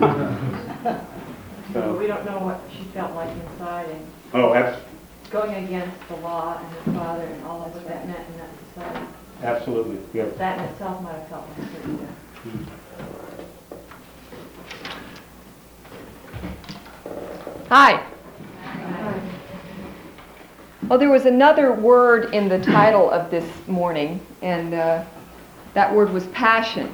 E: But we don't know what she felt like inside and
A: Oh, abs-
E: going against the law and her father and all of what that meant in that society.
A: absolutely. Yeah.
E: That in itself might have felt like certain death.
F: Hi. Well, there was another word in the title of this morning, and uh, that word was passion.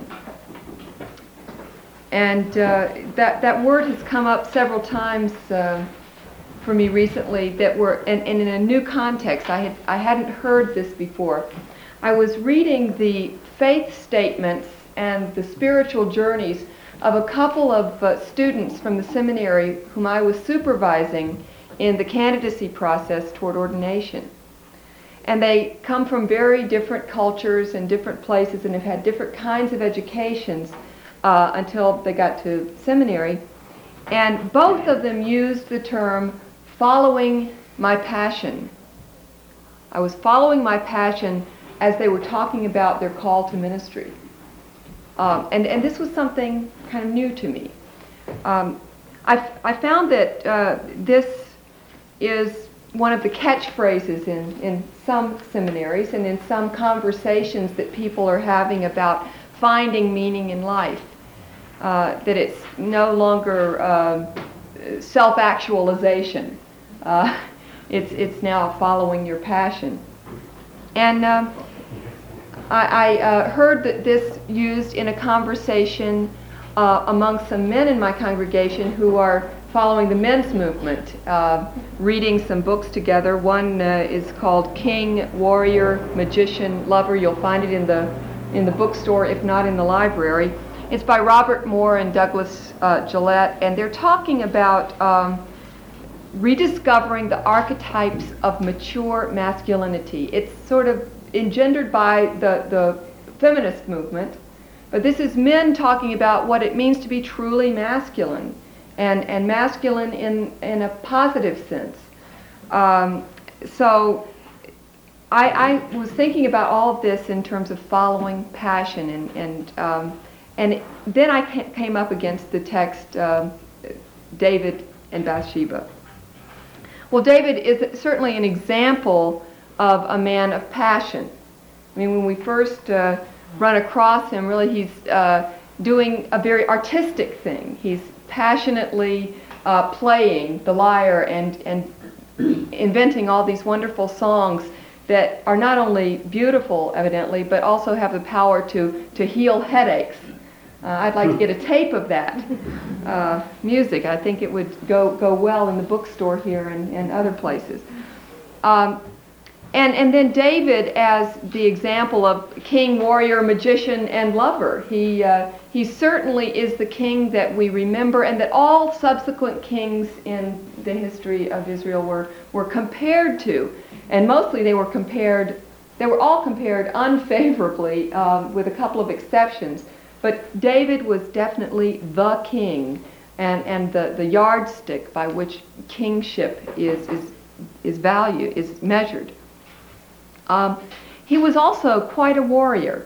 F: And uh, that, that word has come up several times uh, for me recently that were, and, and in a new context. I, had, I hadn't heard this before. I was reading the faith statements and the spiritual journeys of a couple of uh, students from the seminary whom I was supervising in the candidacy process toward ordination. And they come from very different cultures and different places and have had different kinds of educations uh, until they got to seminary. And both of them used the term following my passion. I was following my passion as they were talking about their call to ministry. Um, and, and this was something kind of new to me. Um, I, I found that uh, this is one of the catchphrases in, in some seminaries and in some conversations that people are having about finding meaning in life. Uh, that it's no longer uh, self-actualization. Uh, it's, it's now following your passion. And um, I, I uh, heard that this used in a conversation uh, among some men in my congregation who are following the men's movement, uh, reading some books together. One uh, is called King, Warrior, Magician, Lover. You'll find it in the in the bookstore, if not in the library. It's by Robert Moore and Douglas uh, Gillette, and they're talking about um, rediscovering the archetypes of mature masculinity. It's sort of engendered by the, the feminist movement, but this is men talking about what it means to be truly masculine, and, and masculine in, in a positive sense. Um, so I, I was thinking about all of this in terms of following passion, and, and, um, and then I ca- came up against the text, um, David and Bathsheba. Well, David is certainly an example of a man of passion. I mean, when we first uh, run across him, really he's uh, doing a very artistic thing. He's passionately uh, playing the lyre and, and inventing all these wonderful songs that are not only beautiful, evidently, but also have the power to, to heal headaches. Uh, I'd like to get a tape of that uh, music. I think it would go, go well in the bookstore here and, and other places. Um, and, and then David as the example of king, warrior, magician, and lover. He, uh, he certainly is the king that we remember, and that all subsequent kings in the history of Israel were, were compared to. And mostly they were compared, they were all compared unfavorably, um, with a couple of exceptions. But David was definitely the king, and, and the, the yardstick by which kingship is, is, is valued, is measured. Um, he was also quite a warrior.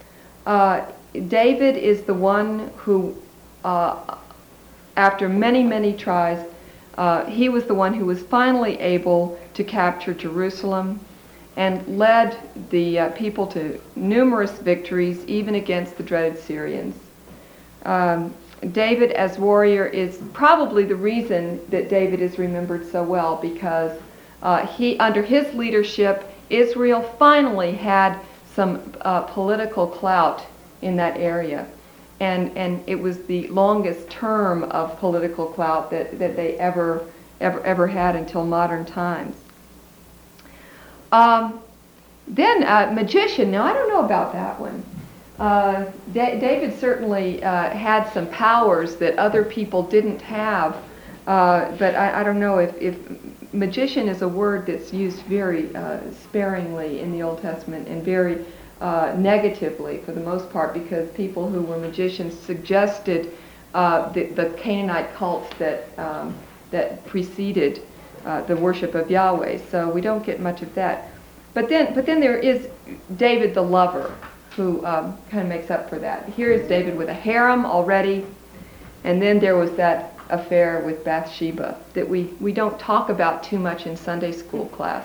F: Uh, David is the one who, uh, after many, many tries, uh, he was the one who was finally able to capture Jerusalem and led the uh, people to numerous victories, even against the dreaded Syrians. Um, David as warrior is probably the reason that David is remembered so well, because uh, he, under his leadership, Israel finally had some uh, political clout in that area. And, and it was the longest term of political clout that, that they ever, ever, ever had until modern times. Um, then uh, magician. Now I don't know about that one. Uh, da- David certainly uh, had some powers that other people didn't have, uh, but I, I don't know if, if magician is a word that's used very uh, sparingly in the Old Testament, and very uh, negatively for the most part, because people who were magicians suggested uh, the, the Canaanite cults that um, that preceded uh, the worship of Yahweh. So we don't get much of that. But then, but then there is David the lover, who um, kind of makes up for that. Here is David with a harem already, and then there was that affair with Bathsheba that we, we don't talk about too much in Sunday school class.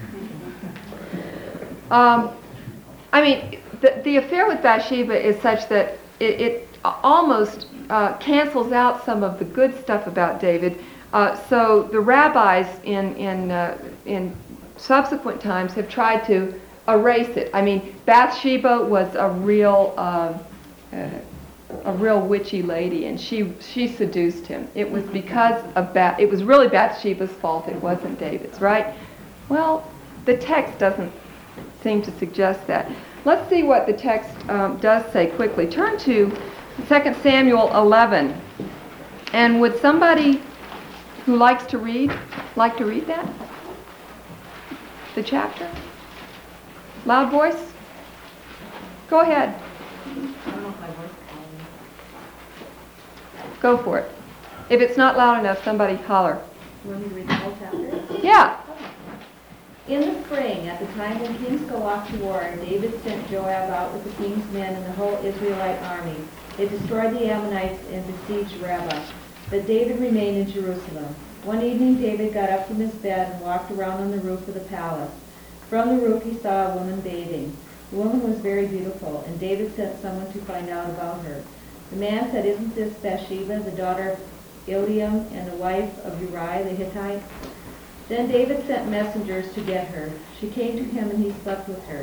F: Um, I mean, the, the affair with Bathsheba is such that it, it almost uh, cancels out some of the good stuff about David. Uh, so the rabbis in, in, uh, in subsequent times have tried to erase it. I mean, Bathsheba was a real, uh, uh, a real witchy lady, and she she seduced him. It was because of Bath. It was really Bathsheba's fault. It wasn't David's, right? Well, the text doesn't seem to suggest that. Let's see what the text um, does say quickly. Turn to Second Samuel eleven, and would somebody who likes to read like to read that? The chapter? Loud voice? Go ahead. Go for it. If it's not loud enough, somebody holler.
G: When you read the whole chapter?
F: Yeah.
G: In the spring, at the time when kings go off to war, David sent Joab out with the king's men and the whole Israelite army. They destroyed the Ammonites and besieged Rabbah. But David remained in Jerusalem. One evening David got up from his bed and walked around on the roof of the palace. From the roof he saw a woman bathing. The woman was very beautiful, and David sent someone to find out about her. The man said, "Isn't this Bathsheba, the daughter of Eliam and the wife of Uriah the Hittite?" Then David sent messengers to get her. She came to him, and he slept with her.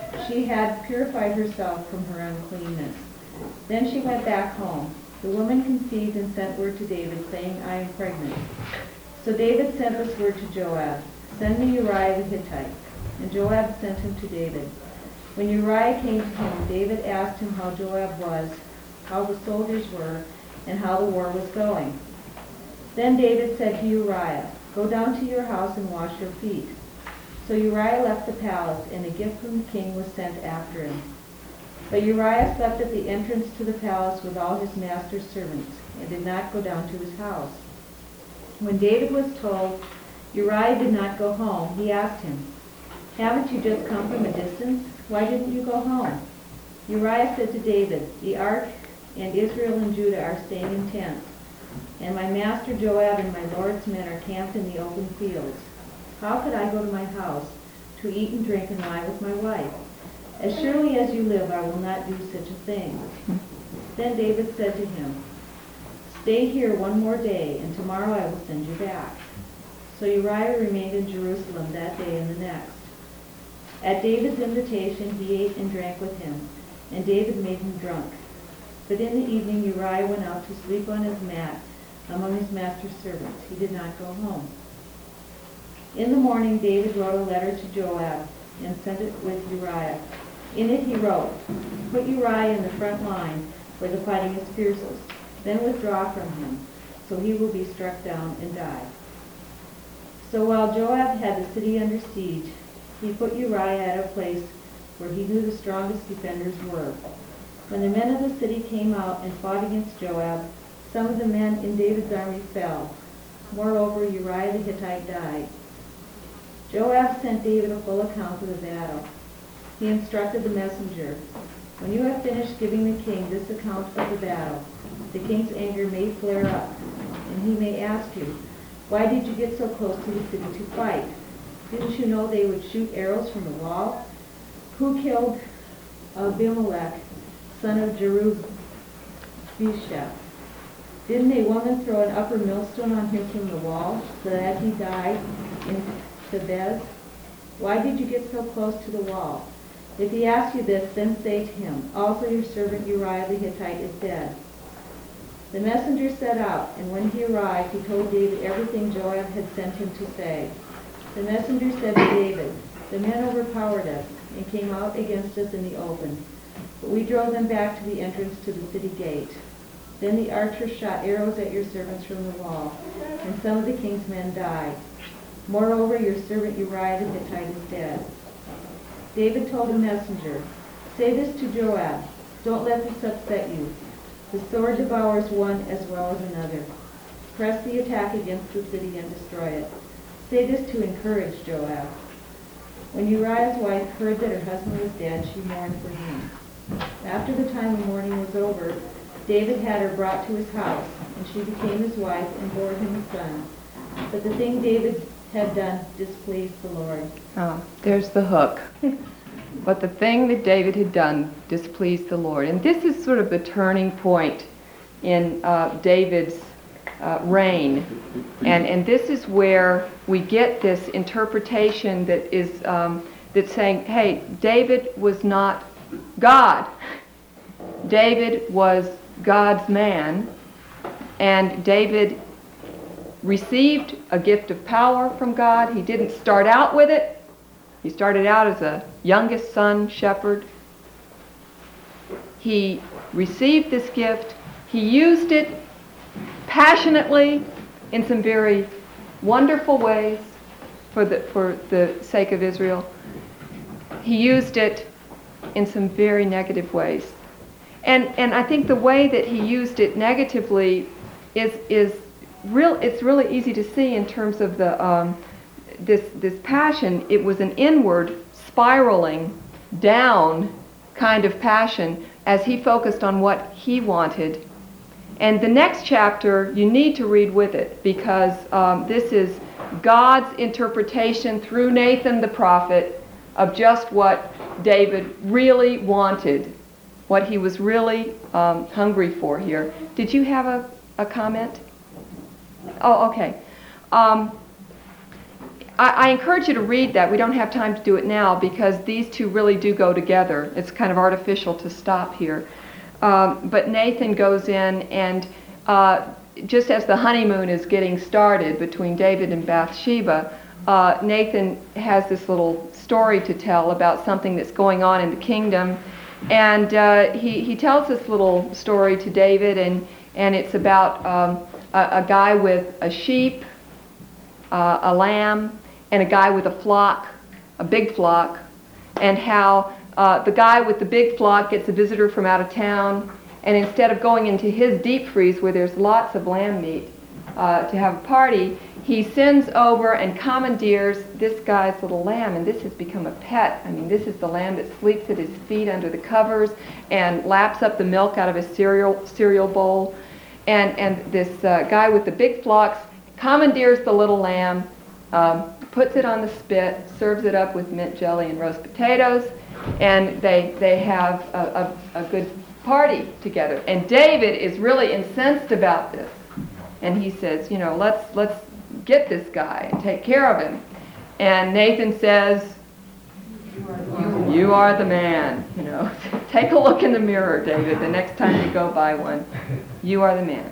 G: she had purified herself from her uncleanness. Then she went back home. The woman conceived and sent word to David, saying, I am pregnant. So David sent this word to Joab, send me Uriah the Hittite. And Joab sent him to David. When Uriah came to him, David asked him how Joab was, how the soldiers were, and how the war was going. Then David said to Uriah, go down to your house and wash your feet. So Uriah left the palace, and a gift from the king was sent after him. But Uriah slept at the entrance to the palace with all his master's servants, and did not go down to his house. When David was told Uriah did not go home, he asked him, haven't you just come from a distance? Why didn't you go home? Uriah said to David, the ark and Israel and Judah are staying in tents, and my master Joab and my lord's men are camped in the open fields. How could I go to my house to eat and drink and lie with my wife? As surely as you live, I will not do such a thing. Then David said to him, stay here one more day, and tomorrow I will send you back. So Uriah remained in Jerusalem that day and the next. At David's invitation, he ate and drank with him, and David made him drunk. But in the evening Uriah went out to sleep on his mat among his master's servants. He did not go home. In the morning David wrote a letter to Joab and sent it with Uriah. In it he wrote, put Uriah in the front line where the fighting is fiercest, then withdraw from him, so he will be struck down and die. So while Joab had the city under siege, he put Uriah at a place where he knew the strongest defenders were. When the men of the city came out and fought against Joab, some of the men in David's army fell. Moreover, Uriah the Hittite died. Joab sent David a full account of the battle. He instructed the messenger, when you have finished giving the king this account of the battle, the king's anger may flare up, and he may ask you, why did you get so close to the city to fight? Didn't you know they would shoot arrows from the wall? Who killed Abimelech, son of Jerubbaal? Didn't a woman throw an upper millstone on him from the wall, so that he died in Thebez? Why did you get so close to the wall? If he asks you this, then say to him, also your servant Uriah the Hittite is dead. The messenger set out, and when he arrived, he told David everything Joab had sent him to say. The messenger said to David, the men overpowered us and came out against us in the open, but we drove them back to the entrance to the city gate. Then the archers shot arrows at your servants from the wall, and some of the king's men died. Moreover, your servant Uriah the Hittite is dead. David told the messenger, say this to Joab, don't let this upset you. The sword devours one as well as another. Press the attack against the city and destroy it. Say this to encourage Joab. When Uriah's wife heard that her husband was dead, she mourned for him. After the time of mourning was over, David had her brought to his house, and she became his wife and bore him a son. But the thing David had done displeased the Lord.
F: Oh, there's the hook. But the thing that David had done displeased the Lord. And this is sort of the turning point in uh, David's uh, reign. And, and this is where we get this interpretation that is um, that's saying, hey, David was not God. David was God's man. And David received a gift of power from God. He didn't start out with it. He started out as a youngest son shepherd. He received this gift. He used it passionately in some very wonderful ways for the, for the sake of Israel. He used it in some very negative ways. And, and I think the way that he used it negatively is, is real, it's really easy to see in terms of the um, this this passion. It was an inward, spiraling down kind of passion as he focused on what he wanted. And the next chapter you need to read with it, because um, this is God's interpretation through Nathan the prophet of just what David really wanted, what he was really um, hungry for here. Did you have a, a comment? Oh, okay. Um, I, I encourage you to read that. We don't have time to do it now because these two really do go together. It's kind of artificial to stop here. Um, but Nathan goes in and uh, just as the honeymoon is getting started between David and Bathsheba, uh, Nathan has this little story to tell about something that's going on in the kingdom. And uh, he, he tells this little story to David, and, and it's about um, a, a guy with a sheep, uh, a lamb, and a guy with a flock, a big flock, and how uh, the guy with the big flock gets a visitor from out of town, and instead of going into his deep freeze where there's lots of lamb meat uh, to have a party, he sends over and commandeers this guy's little lamb, and this has become a pet. I mean, this is the lamb that sleeps at his feet under the covers and laps up the milk out of his cereal cereal bowl. And, and this uh, guy with the big flocks commandeers the little lamb, um, puts it on the spit, serves it up with mint jelly and roast potatoes, and they, they have a, a, a good party together. And David is really incensed about this. And he says, you know, let's let's get this guy and take care of him. And Nathan says, you, you are the man. You know, take a look in the mirror, David, the next time you go by one. You are the man.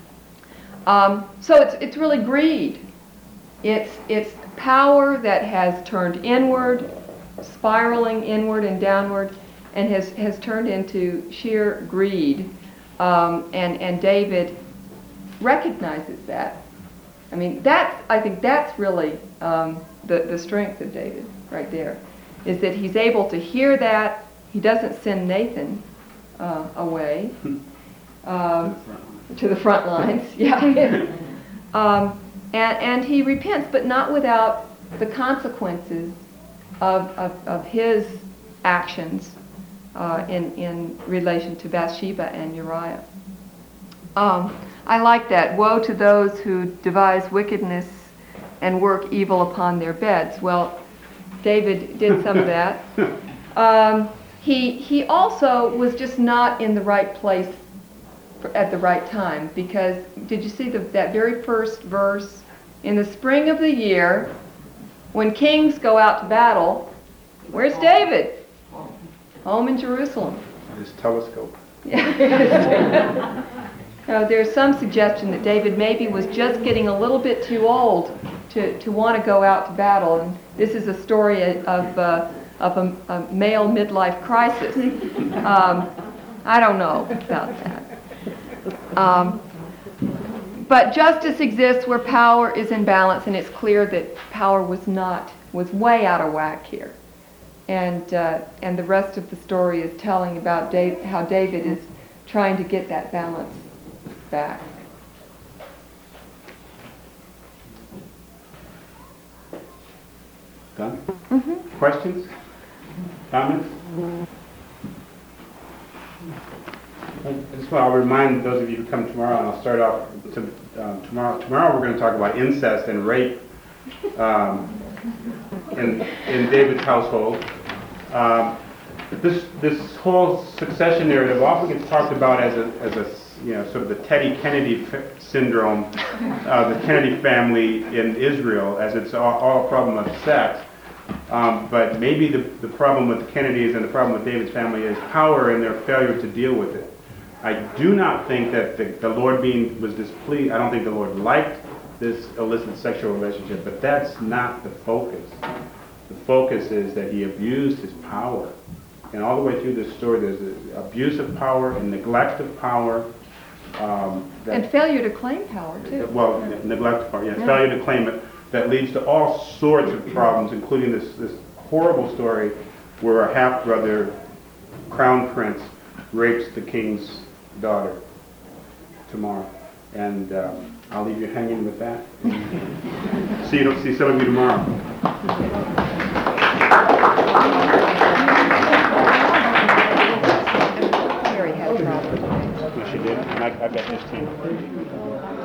F: Um, so it's it's really greed. It's it's power that has turned inward, spiraling inward and downward, and has, has turned into sheer greed. Um, and, and David recognizes that. I mean, that's, I think that's really um, the, the strength of David right there, is that he's able to hear that. He doesn't send Nathan uh, away um, to the front lines. Yeah. um, and, and he repents, but not without the consequences of, of, of his actions uh, in, in relation to Bathsheba and Uriah. Um, I like that. Woe to those who devise wickedness and work evil upon their beds. Well, David did some of that. Um, he, he also was just not in the right place for, at the right time, because did you see the, that very first verse? In the spring of the year, when kings go out to battle, where's David? Home in Jerusalem.
A: His telescope.
F: Yeah. Now, there's some suggestion that David maybe was just getting a little bit too old to, to want to go out to battle. And this is a story of, uh, of a, a male midlife crisis. Um, I don't know about that. Um, but justice exists where power is in balance, and it's clear that power was not, was way out of whack here. And, uh, and the rest of the story is telling about Dave, how David is trying to get that balance back.
A: Done?
F: Mm-hmm.
A: Questions? Comments? I just want to remind those of you who come tomorrow, and I'll start off to, um, tomorrow. Tomorrow we're going to talk about incest and rape um, in, in David's household. Um, this this whole succession narrative often gets talked about as a as a you know sort of the Teddy Kennedy f- syndrome, uh, the Kennedy family in Israel, as it's all, all a problem of sex. Um, but maybe the, the problem with the Kennedys and the problem with David's family is power and their failure to deal with it. I do not think that the, the Lord being was displeased. I don't think the Lord liked this illicit sexual relationship, but that's not the focus. The focus is that he abused his power. And all the way through this story, there's a abuse of power and neglect of power. Um, that,
F: And failure to claim power, too.
A: Well, neglect of power, yeah,
F: Yeah.
A: failure to claim it. That leads to all sorts of problems, including this, this horrible story where a half-brother, crown prince, rapes the king's daughter tomorrow. And um, I'll leave you hanging with that. see you. See some of you tomorrow.
F: Mary had a problem.
A: Yes, she did. And I, I got this too.